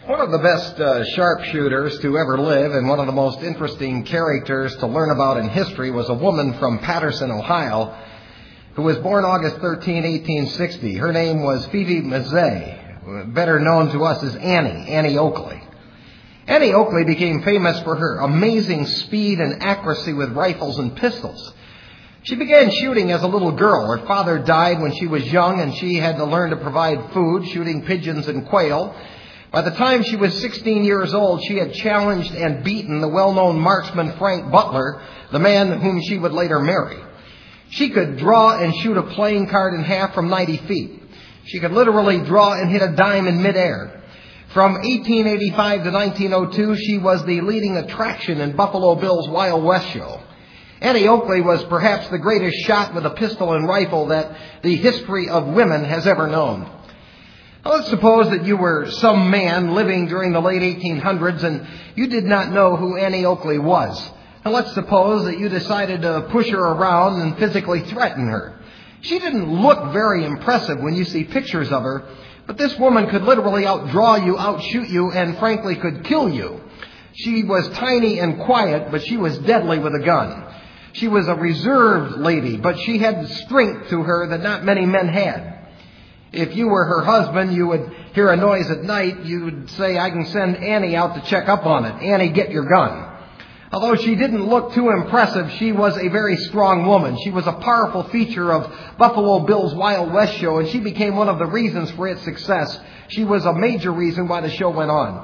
One of the best sharpshooters to ever live and one of the most interesting characters to learn about in history was a woman from Patterson, Ohio, who was born August 13, 1860. Her name was Phoebe Mazzei, better known to us as Annie Oakley. Annie Oakley became famous for her amazing speed and accuracy with rifles and pistols. She began shooting as a little girl. Her father died when she was young, and she had to learn to provide food, shooting pigeons and quail. By the time she was 16 years old, she had challenged and beaten the well-known marksman Frank Butler, the man whom she would later marry. She could draw and shoot a playing card in half from 90 feet. She could literally draw and hit a dime in midair. From 1885 to 1902, she was the leading attraction in Buffalo Bill's Wild West show. Annie Oakley was perhaps the greatest shot with a pistol and rifle that the history of women has ever known. Now, let's suppose that you were some man living during the late 1800s and you did not know who Annie Oakley was. Now, let's suppose that you decided to push her around and physically threaten her. She didn't look very impressive when you see pictures of her, but this woman could literally outdraw you, outshoot you, and frankly could kill you. She was tiny and quiet, but she was deadly with a gun. She was a reserved lady, but she had strength to her that not many men had. If you were her husband, you would hear a noise at night. You would say, "I can send Annie out to check up on it. Annie, get your gun." Although she didn't look too impressive, she was a very strong woman. She was a powerful feature of Buffalo Bill's Wild West show, and she became one of the reasons for its success. She was a major reason why the show went on.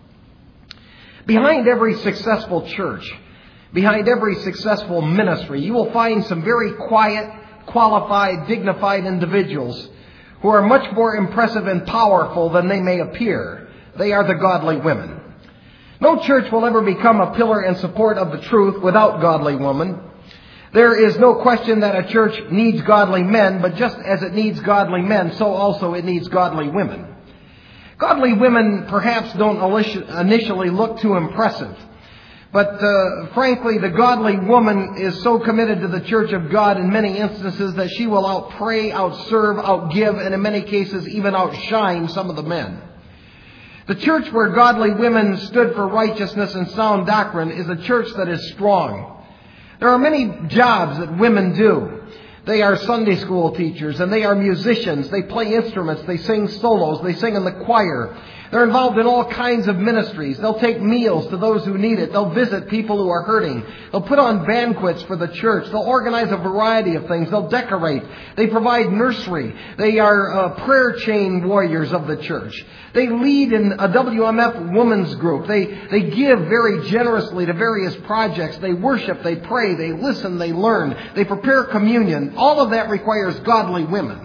Behind every successful church, behind every successful ministry, you will find some very quiet, qualified, dignified individuals who are much more impressive and powerful than they may appear. They are the godly women. No church will ever become a pillar and support of the truth without godly women. There is no question that a church needs godly men, but just as it needs godly men, so also it needs godly women. Godly women perhaps don't initially look too impressive. But frankly, the godly woman is so committed to the church of God in many instances that she will outpray, outserve, outgive, and in many cases even outshine some of the men. The church where godly women stood for righteousness and sound doctrine is a church that is strong. There are many jobs that women do. They are Sunday school teachers, and they are musicians. They play instruments. They sing solos. They sing in the choir. They're involved in all kinds of ministries. They'll take meals to those who need it. They'll visit people who are hurting. They'll put on banquets for the church. They'll organize a variety of things. They'll decorate. They provide nursery. They are prayer chain warriors of the church. They lead in a WMF women's group. They give very generously to various projects. They worship. They pray. They listen. They learn. They prepare communion. All of that requires godly women.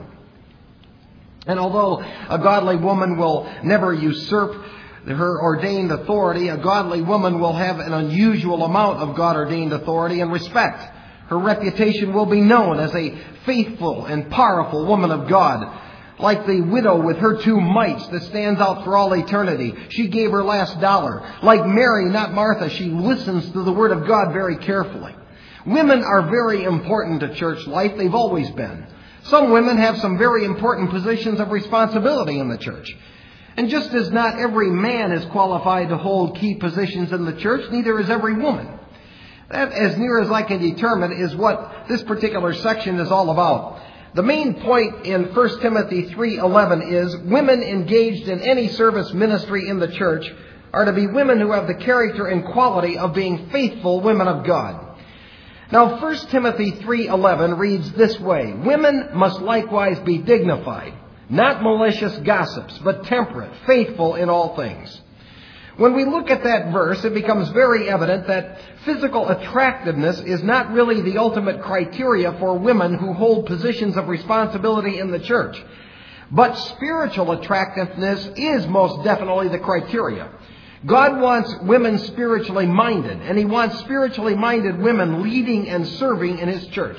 And although a godly woman will never usurp her ordained authority, a godly woman will have an unusual amount of God-ordained authority and respect. Her reputation will be known as a faithful and powerful woman of God. Like the widow with her 2 mites that stands out for all eternity. She gave her last dollar. Like Mary, not Martha, she listens to the Word of God very carefully. Women are very important to church life. They've always been. Some women have some very important positions of responsibility in the church. And just as not every man is qualified to hold key positions in the church, neither is every woman. That, as near as I can determine, is what this particular section is all about. The main point in 1 Timothy 3:11 is women engaged in any service ministry in the church are to be women who have the character and quality of being faithful women of God. Now, 1 Timothy 3:11 reads this way: "Women must likewise be dignified, not malicious gossips, but temperate, faithful in all things." When we look at that verse, it becomes very evident that physical attractiveness is not really the ultimate criteria for women who hold positions of responsibility in the church. But spiritual attractiveness is most definitely the criteria. God wants women spiritually minded, and He wants spiritually minded women leading and serving in His church.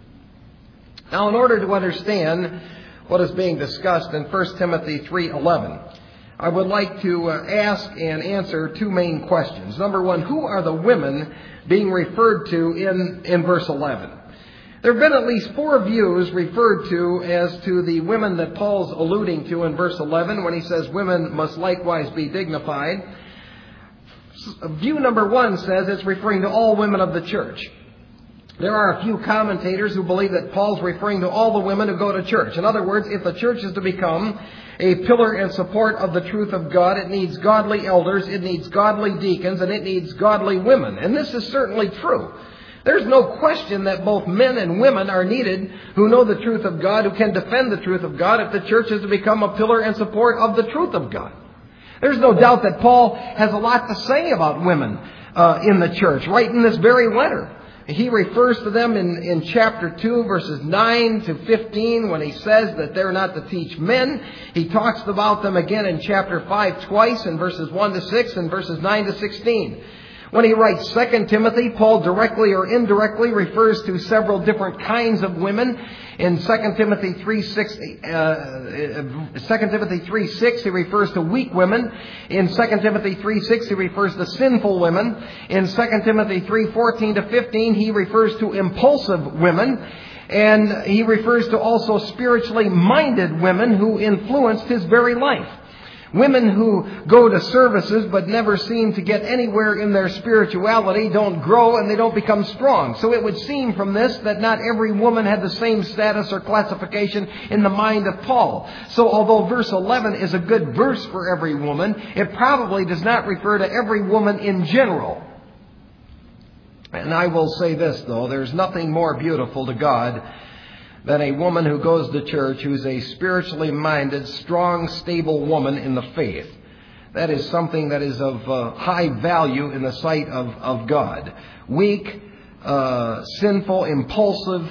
Now, in order to understand what is being discussed in 1 Timothy 3:11, I would like to ask and answer 2 main questions. Number one, who are the women being referred to in verse 11? There have been at least 4 views referred to as to the women that Paul's alluding to in verse 11 when he says women must likewise be dignified. View number 1 says it's referring to all women of the church. There are a few commentators who believe that Paul's referring to all the women who go to church. In other words, if the church is to become a pillar and support of the truth of God, it needs godly elders, it needs godly deacons, and it needs godly women. And this is certainly true. There's no question that both men and women are needed who know the truth of God, who can defend the truth of God if the church is to become a pillar and support of the truth of God. There's no doubt that Paul has a lot to say about women in the church, right in this very letter. He refers to them in chapter 2, verses 9 to 15, when he says that they're not to teach men. He talks about them again in chapter 5 twice, in verses 1 to 6 and verses 9 to 16. When he writes 2 Timothy, Paul directly or indirectly refers to several different kinds of women. In 2 Timothy 3:6, he refers to weak women. In 2 Timothy 3:6, he refers to sinful women. In 2 Timothy 3:14 to 15, he refers to impulsive women. And he refers to also spiritually minded women who influenced his very life. Women who go to services but never seem to get anywhere in their spirituality don't grow and they don't become strong. So it would seem from this that not every woman had the same status or classification in the mind of Paul. So although verse 11 is a good verse for every woman, it probably does not refer to every woman in general. And I will say this, though, there's nothing more beautiful to God than a woman who goes to church who's a spiritually minded, strong, stable woman in the faith. That is something that is of high value in the sight of God. Weak, sinful, impulsive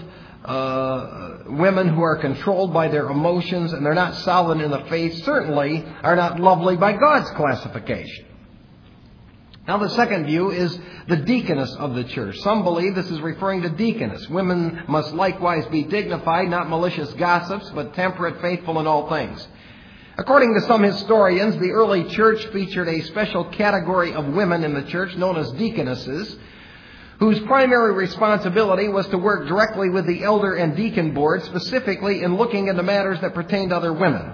women who are controlled by their emotions and they're not solid in the faith certainly are not lovely by God's classification. Now, the second view is the deaconess of the church. Some believe this is referring to deaconess. Women must likewise be dignified, not malicious gossips, but temperate, faithful in all things. According to some historians, the early church featured a special category of women in the church known as deaconesses, whose primary responsibility was to work directly with the elder and deacon board, specifically in looking into matters that pertained to other women.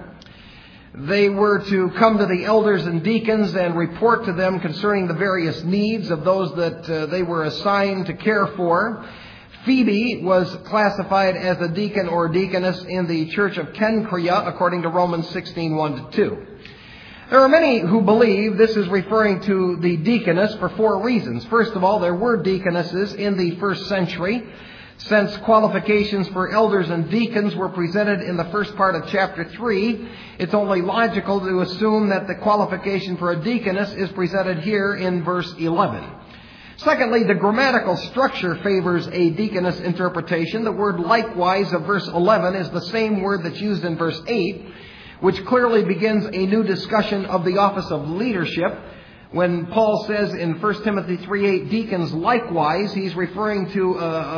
They were to come to the elders and deacons and report to them concerning the various needs of those that they were assigned to care for. Phoebe was classified as a deacon or deaconess in the church of Cenchrea, according to Romans 16:1-2. There are many who believe this is referring to the deaconess for 4 reasons. First of all, there were deaconesses in the first century. Since qualifications for elders and deacons were presented in the first part of chapter 3, it's only logical to assume that the qualification for a deaconess is presented here in verse 11. Secondly, the grammatical structure favors a deaconess interpretation. The word likewise of verse 11 is the same word that's used in verse 8, which clearly begins a new discussion of the office of leadership. When Paul says in 1 Timothy 3:8, deacons likewise, he's referring to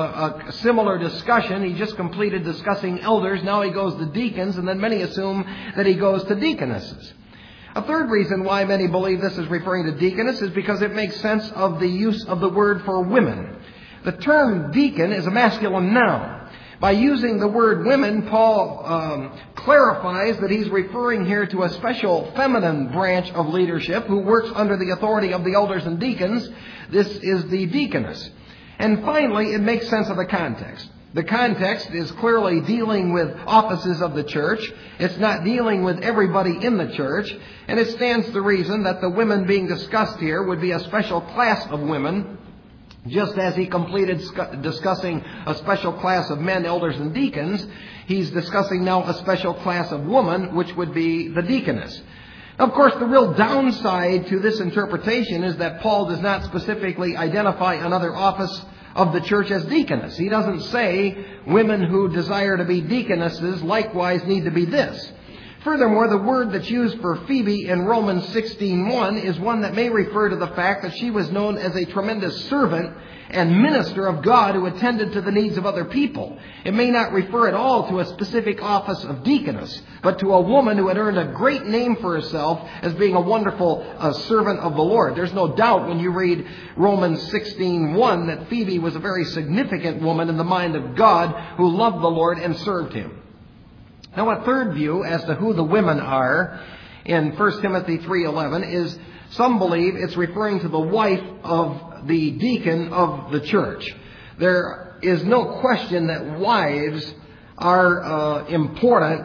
a similar discussion. He just completed discussing elders. Now he goes to deacons, and then many assume that he goes to deaconesses. A third reason why many believe this is referring to deaconess is because it makes sense of the use of the word for women. The term deacon is a masculine noun. By using the word women, Paul clarifies that he's referring here to a special feminine branch of leadership who works under the authority of the elders and deacons. This is the deaconess. And finally, it makes sense of the context. The context is clearly dealing with offices of the church. It's not dealing with everybody in the church. And it stands to reason that the women being discussed here would be a special class of women, just as he completed discussing a special class of men, elders, and deacons. He's discussing now a special class of women, which would be the deaconess. Of course, the real downside to this interpretation is that Paul does not specifically identify another office of the church as deaconess. He doesn't say women who desire to be deaconesses likewise need to be this. Furthermore, the word that's used for Phoebe in Romans 16:1 is one that may refer to the fact that she was known as a tremendous servant and minister of God who attended to the needs of other people. It may not refer at all to a specific office of deaconess, but to a woman who had earned a great name for herself as being a wonderful servant of the Lord. There's no doubt when you read Romans 16:1 that Phoebe was a very significant woman in the mind of God who loved the Lord and served Him. Now, a third view as to who the women are in 1 Timothy 3:11 is some believe it's referring to the wife of the deacon of the church. There is no question that wives are important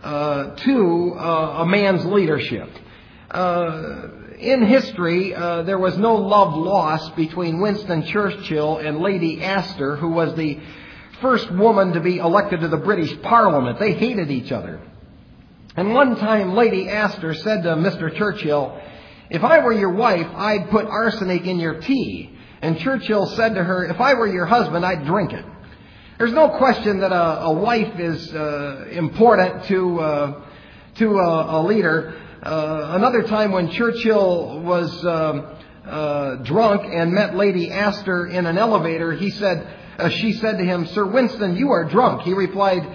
to a man's leadership. In history, there was no love lost between Winston Churchill and Lady Astor, who was the first woman to be elected to the British Parliament. They hated each other. And one time, Lady Astor said to Mr. Churchill, "If I were your wife, I'd put arsenic in your tea." And Churchill said to her, "If I were your husband, I'd drink it." There's no question that a wife is important to a leader. Another time when Churchill was drunk and met Lady Astor in an elevator, she said to him, "Sir Winston, you are drunk." He replied,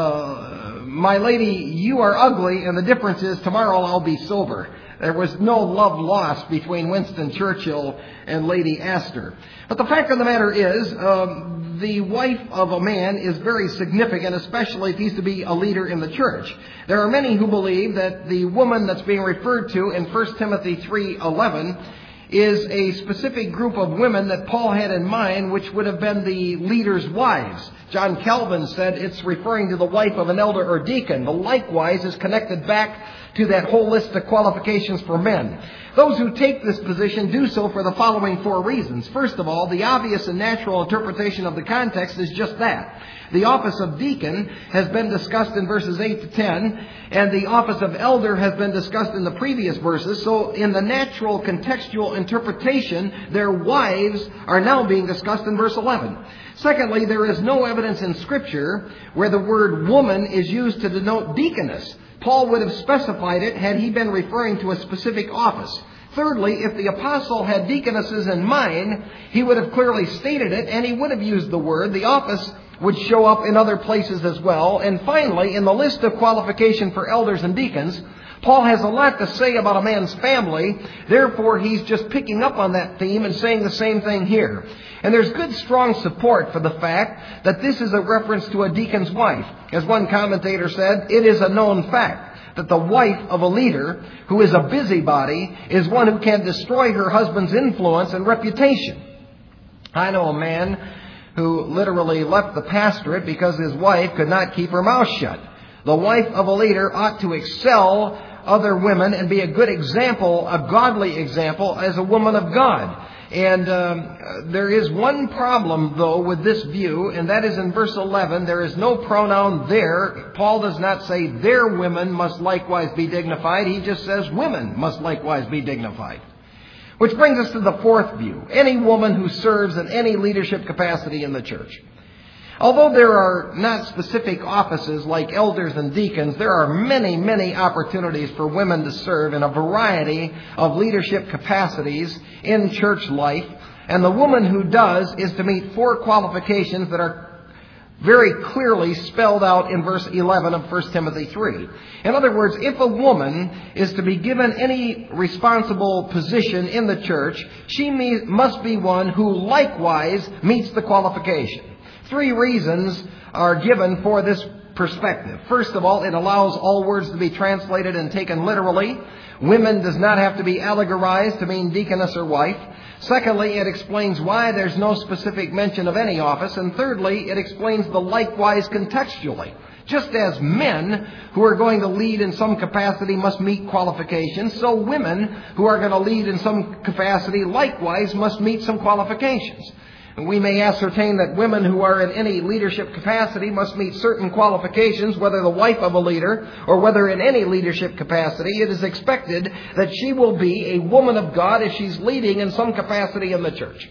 "My lady, you are ugly, and the difference is tomorrow I'll be sober." There was no love lost between Winston Churchill and Lady Astor. But the fact of the matter is, the wife of a man is very significant, especially if he's to be a leader in the church. There are many who believe that the woman that's being referred to in 1 Timothy 3:11 is a specific group of women that Paul had in mind, which would have been the leaders' wives. John Calvin said it's referring to the wife of an elder or deacon. The likewise is connected back to that whole list of qualifications for men. Those who take this position do so for the following four reasons. First of all, the obvious and natural interpretation of the context is just that. The office of deacon has been discussed in verses 8 to 10, and the office of elder has been discussed in the previous verses. So in the natural contextual interpretation, their wives are now being discussed in verse 11. Secondly, there is no evidence in Scripture where the word woman is used to denote deaconess. Paul would have specified it had he been referring to a specific office. Thirdly, if the apostle had deaconesses in mind, he would have clearly stated it, and he would have used the word. The office would show up in other places as well. And finally, in the list of qualification for elders and deacons, Paul has a lot to say about a man's family. Therefore, he's just picking up on that theme and saying the same thing here. And there's good, strong support for the fact that this is a reference to a deacon's wife. As one commentator said, it is a known fact that the wife of a leader who is a busybody is one who can destroy her husband's influence and reputation. I know a man who literally left the pastorate because his wife could not keep her mouth shut. The wife of a leader ought to excel other women and be a good example, a godly example, as a woman of God. And there is one problem, though, with this view, and that is in verse 11. There is no pronoun there. Paul does not say their women must likewise be dignified. He just says women must likewise be dignified. Which brings us to the fourth view. Any woman who serves in any leadership capacity in the church. Although there are not specific offices like elders and deacons, there are many, many opportunities for women to serve in a variety of leadership capacities in church life. And the woman who does is to meet four qualifications that are very clearly spelled out in verse 11 of 1 Timothy 3. In other words, if a woman is to be given any responsible position in the church, she must be one who likewise meets the qualification. Three reasons are given for this perspective. First of all, it allows all words to be translated and taken literally. Women does not have to be allegorized to mean deaconess or wife. Secondly, it explains why there's no specific mention of any office. And thirdly, it explains the likewise contextually. Just as men who are going to lead in some capacity must meet qualifications, so women who are going to lead in some capacity likewise must meet some qualifications. We may ascertain that women who are in any leadership capacity must meet certain qualifications, whether the wife of a leader or whether in any leadership capacity. It is expected that she will be a woman of God if she's leading in some capacity in the church.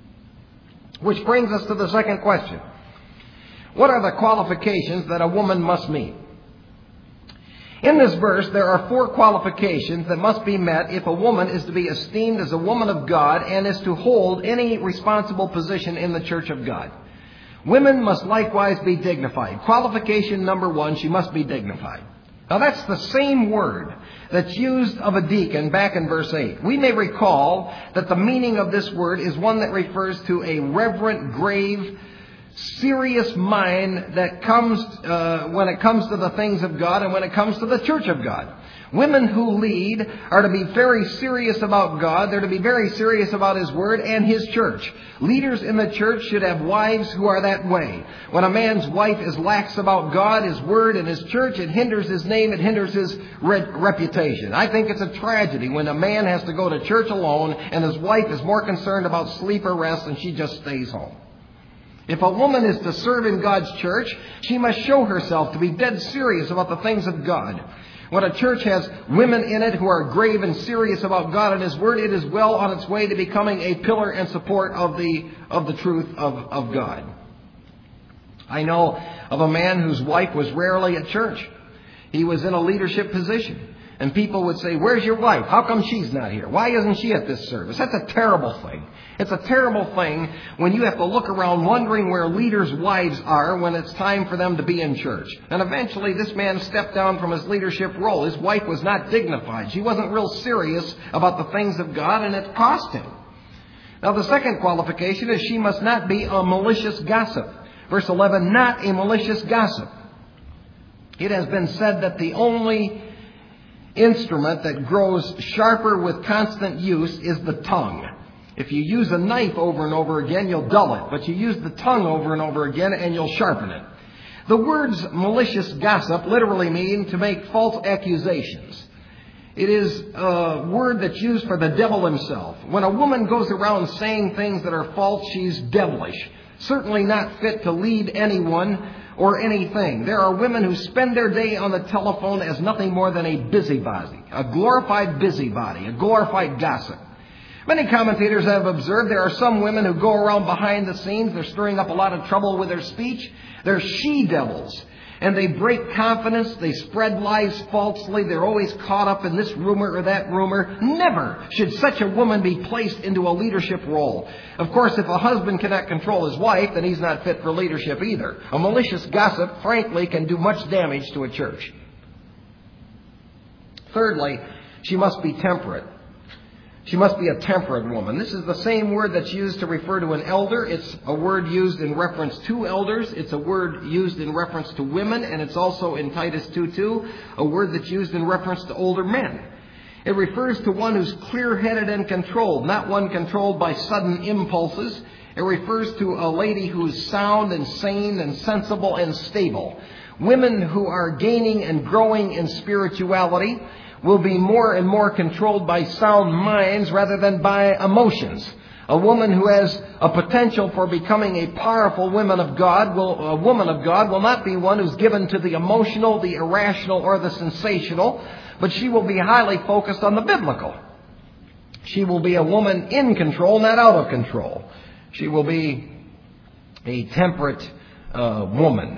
Which brings us to the second question. What are the qualifications that a woman must meet? In this verse, there are 4 qualifications that must be met if a woman is to be esteemed as a woman of God and is to hold any responsible position in the church of God. Women must likewise be dignified. Qualification number 1, she must be dignified. Now that's the same word that's used of a deacon back in verse 8. We may recall that the meaning of this word is one that refers to a reverent, grave, serious mind that comes when it comes to the things of God and when it comes to the church of God. Women who lead are to be very serious about God. They're to be very serious about His Word and His church. Leaders in the church should have wives who are that way. When a man's wife is lax about God, His Word, and His church, it hinders his name, it hinders his reputation. I think it's a tragedy when a man has to go to church alone and his wife is more concerned about sleep or rest and she just stays home. If a woman is to serve in God's church, she must show herself to be dead serious about the things of God. When a church has women in it who are grave and serious about God and His Word, it is well on its way to becoming a pillar and support of the truth of God. I know of a man whose wife was rarely at church. He was in a leadership position. And people would say, "Where's your wife? How come she's not here? Why isn't she at this service?" That's a terrible thing. It's a terrible thing when you have to look around wondering where leaders' wives are when it's time for them to be in church. And eventually this man stepped down from his leadership role. His wife was not dignified. She wasn't real serious about the things of God, and it cost him. Now the second qualification is she must not be a malicious gossip. Verse 11, not a malicious gossip. It has been said that the only instrument that grows sharper with constant use is the tongue. If you use a knife over and over again, you'll dull it. But you use the tongue over and over again and you'll sharpen it. The words malicious gossip literally mean to make false accusations. It is a word that's used for the devil himself. When a woman goes around saying things that are false, she's devilish. Certainly not fit to lead anyone or anything. There are women who spend their day on the telephone as nothing more than a busybody, a glorified busybody, a glorified gossip. Many commentators have observed there are some women who go around behind the scenes. They're stirring up a lot of trouble with their speech. They're she-devils. And they break confidence. They spread lies falsely. They're always caught up in this rumor or that rumor. Never should such a woman be placed into a leadership role. Of course, if a husband cannot control his wife, then he's not fit for leadership either. A malicious gossip, frankly, can do much damage to a church. Thirdly, she must be temperate. She must be a temperate woman. This is the same word that's used to refer to an elder. It's a word used in reference to elders. It's a word used in reference to women. And it's also in Titus 2:2, a word that's used in reference to older men. It refers to one who's clear-headed and controlled, not one controlled by sudden impulses. It refers to a lady who's sound and sane and sensible and stable. Women who are gaining and growing in spirituality will be more and more controlled by sound minds rather than by emotions. A woman who has a potential for becoming a powerful woman of God will not be one who's given to the emotional, the irrational, or the sensational, but she will be highly focused on the biblical. She will be a woman in control, not out of control. She will be a temperate woman.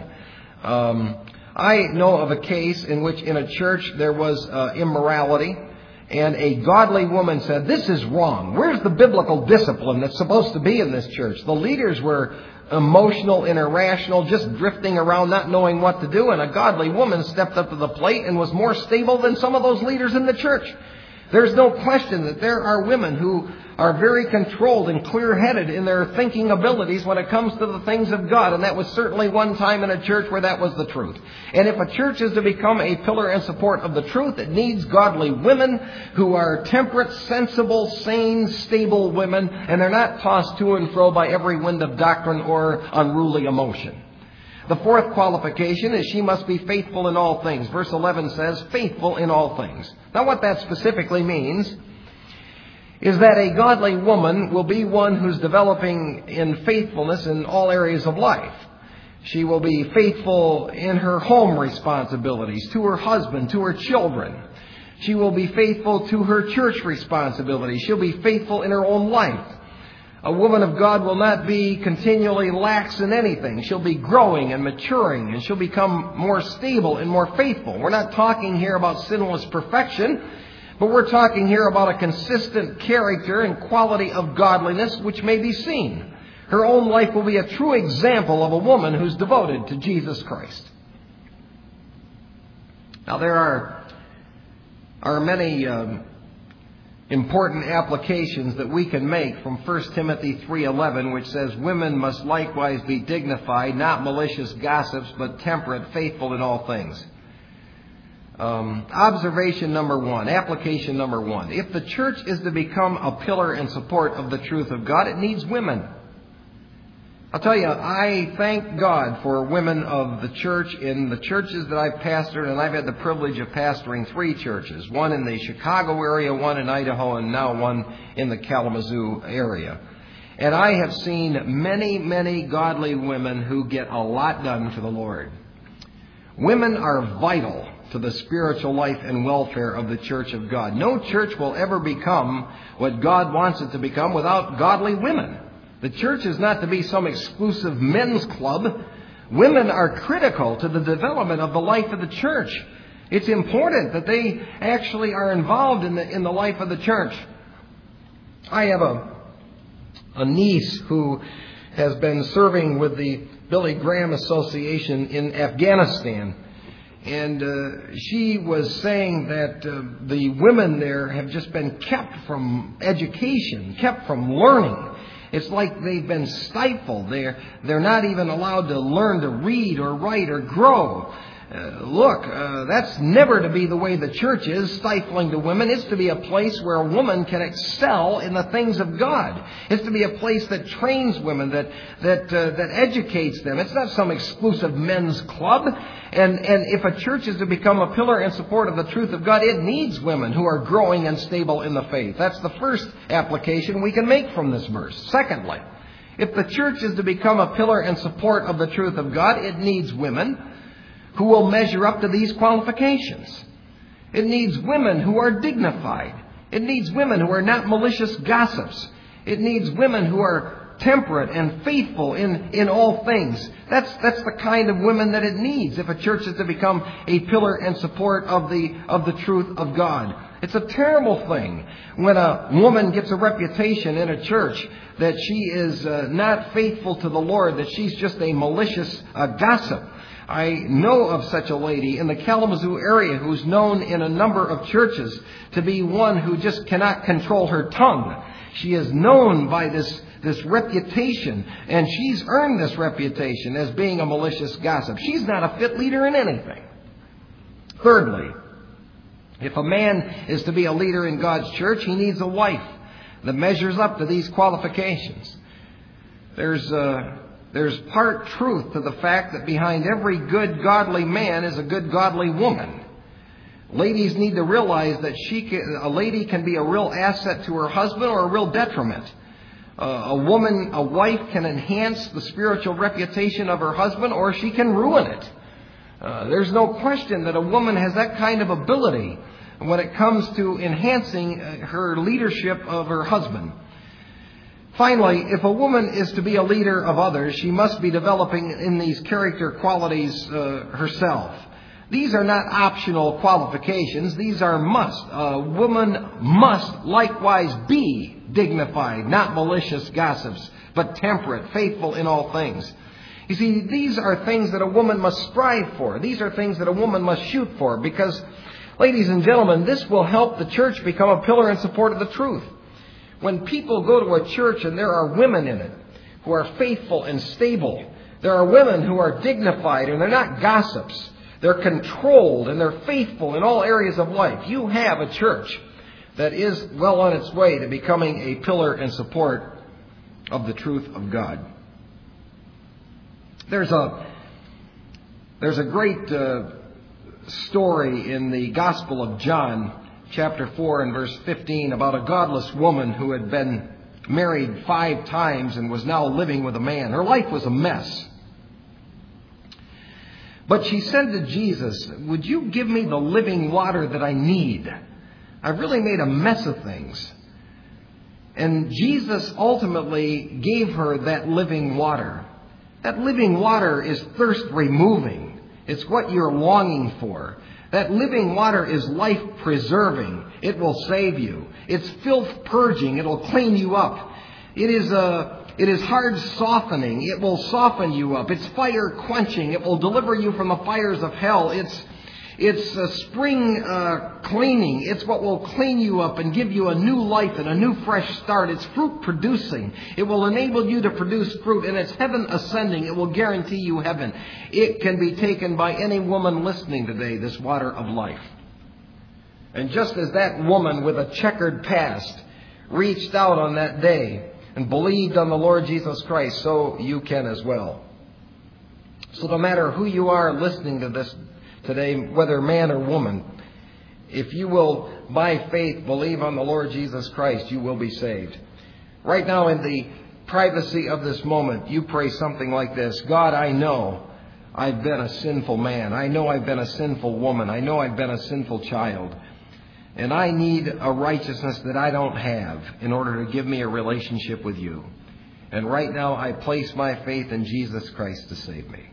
I know of a case in which in a church there was immorality, and a godly woman said, "This is wrong. Where's the biblical discipline that's supposed to be in this church?" The leaders were emotional and irrational, just drifting around, not knowing what to do, and a godly woman stepped up to the plate and was more stable than some of those leaders in the church. There's no question that there are women who are very controlled and clear-headed in their thinking abilities when it comes to the things of God. And that was certainly one time in a church where that was the truth. And if a church is to become a pillar and support of the truth, it needs godly women who are temperate, sensible, sane, stable women. And they're not tossed to and fro by every wind of doctrine or unruly emotion. The fourth qualification is she must be faithful in all things. Verse 11 says, faithful in all things. Now what that specifically means is that a godly woman will be one who's developing in faithfulness in all areas of life. She will be faithful in her home responsibilities, to her husband, to her children. She will be faithful to her church responsibilities. She'll be faithful in her own life. A woman of God will not be continually lax in anything. She'll be growing and maturing, and she'll become more stable and more faithful. We're not talking here about sinless perfection, but we're talking here about a consistent character and quality of godliness which may be seen. Her own life will be a true example of a woman who's devoted to Jesus Christ. Now, there are many important applications that we can make from 1 Timothy 3:11, which says, "Women must likewise be dignified, not malicious gossips, but temperate, faithful in all things." Observation number one, application number one. If the church is to become a pillar and support of the truth of God, it needs women. I'll tell you, I thank God for women of the church in the churches that I've pastored, and I've had the privilege of pastoring 3 churches, one in the Chicago area, one in Idaho, and now one in the Kalamazoo area. And I have seen many, many godly women who get a lot done for the Lord. Women are vital to the spiritual life and welfare of the church of God. No church will ever become what God wants it to become without godly women. The church is not to be some exclusive men's club. Women are critical to the development of the life of the church. It's important that they actually are involved in the life of the church. I have a niece who has been serving with the Billy Graham Association in Afghanistan. And she was saying that the women there have just been kept from education, kept from learning. It's like they've been stifled. They're not even allowed to learn to read or write or grow. That's never to be the way the church is, stifling to women. It's to be a place where a woman can excel in the things of God. It's to be a place that trains women, that educates them. It's not some exclusive men's club. And if a church is to become a pillar and support of the truth of God, it needs women who are growing and stable in the faith. That's the first application we can make from this verse. Secondly, if the church is to become a pillar and support of the truth of God, it needs women who will measure up to these qualifications. It needs women who are dignified. It needs women who are not malicious gossips. It needs women who are temperate and faithful in all things. That's the kind of women that it needs if a church is to become a pillar and support of the truth of God. It's a terrible thing when a woman gets a reputation in a church that she is not faithful to the Lord, that she's just a malicious gossip. I know of such a lady in the Kalamazoo area who's known in a number of churches to be one who just cannot control her tongue. She is known by this reputation, and she's earned this reputation as being a malicious gossip. She's not a fit leader in anything. Thirdly, if a man is to be a leader in God's church, he needs a wife that measures up to these qualifications. There's part truth to the fact that behind every good, godly man is a good, godly woman. Ladies need to realize that a lady can be a real asset to her husband or a real detriment. A wife can enhance the spiritual reputation of her husband, or she can ruin it. There's no question that a woman has that kind of ability when it comes to enhancing her leadership of her husband. Finally, if a woman is to be a leader of others, she must be developing in these character qualities herself. These are not optional qualifications. These are must. A woman must likewise be dignified, not malicious gossips, but temperate, faithful in all things. You see, these are things that a woman must strive for. These are things that a woman must shoot for because, ladies and gentlemen, this will help the church become a pillar and support of the truth. When people go to a church and there are women in it who are faithful and stable, there are women who are dignified and they're not gossips. They're controlled and they're faithful in all areas of life. You have a church that is well on its way to becoming a pillar and support of the truth of God. There's a great story in the Gospel of John, chapter 4 and verse 15, about a godless woman who had been married 5 times and was now living with a man. Her life was a mess. But she said to Jesus, "Would you give me the living water that I need? I've really made a mess of things." And Jesus ultimately gave her that living water. That living water is thirst removing. It's what you're longing for. That living water is life preserving. It will save you. It's filth purging. It'll clean you up. It is hard softening. It will soften you up. It's fire quenching. It will deliver you from the fires of hell. It's a spring cleaning. It's what will clean you up and give you a new life and a new fresh start. It's fruit producing. It will enable you to produce fruit, and it's heaven ascending. It will guarantee you heaven. It can be taken by any woman listening today, this water of life. And just as that woman with a checkered past reached out on that day and believed on the Lord Jesus Christ, so you can as well. So no matter who you are listening to this today, whether man or woman, if you will, by faith, believe on the Lord Jesus Christ, you will be saved. Right now, in the privacy of this moment, you pray something like this: God, I know I've been a sinful man. I know I've been a sinful woman. I know I've been a sinful child. And I need a righteousness that I don't have in order to give me a relationship with you. And right now, I place my faith in Jesus Christ to save me.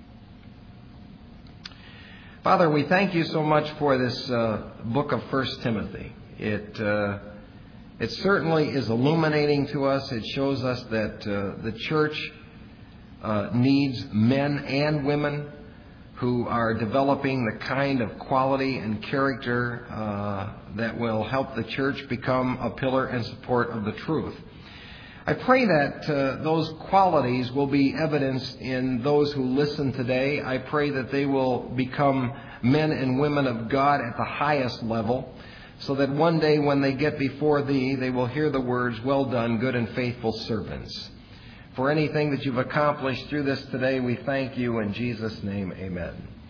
Father, we thank you so much for this book of 1 Timothy. It certainly is illuminating to us. It shows us that the church needs men and women who are developing the kind of quality and character that will help the church become a pillar and support of the truth. I pray that those qualities will be evidenced in those who listen today. I pray that they will become men and women of God at the highest level, so that one day when they get before Thee, they will hear the words, "Well done, good and faithful servants." For anything that you've accomplished through this today, we thank you in Jesus' name. Amen.